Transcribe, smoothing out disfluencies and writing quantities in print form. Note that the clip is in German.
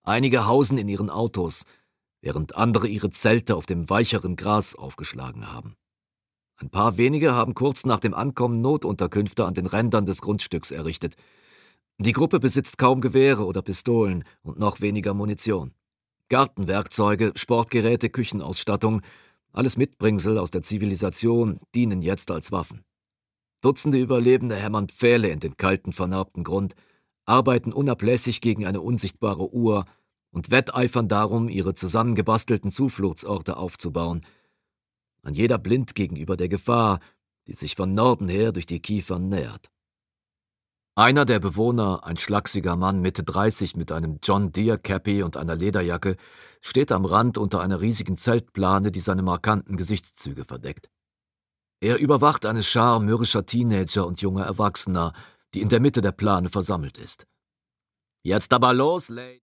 Einige hausen in ihren Autos, während andere ihre Zelte auf dem weicheren Gras aufgeschlagen haben. Ein paar wenige haben kurz nach dem Ankommen Notunterkünfte an den Rändern des Grundstücks errichtet. Die Gruppe besitzt kaum Gewehre oder Pistolen und noch weniger Munition. Gartenwerkzeuge, Sportgeräte, Küchenausstattung, alles Mitbringsel aus der Zivilisation dienen jetzt als Waffen. Dutzende Überlebende hämmern Pfähle in den kalten, vernarbten Grund, arbeiten unablässig gegen eine unsichtbare Uhr und wetteifern darum, ihre zusammengebastelten Zufluchtsorte aufzubauen. An jeder blind gegenüber der Gefahr, die sich von Norden her durch die Kiefern nähert. Einer der Bewohner, ein schlachsiger Mann Mitte 30 mit einem John Deere Cappy und einer Lederjacke, steht am Rand unter einer riesigen Zeltplane, die seine markanten Gesichtszüge verdeckt. Er überwacht eine Schar mürrischer Teenager und junger Erwachsener, die in der Mitte der Plane versammelt ist. »Jetzt aber los, Lady!«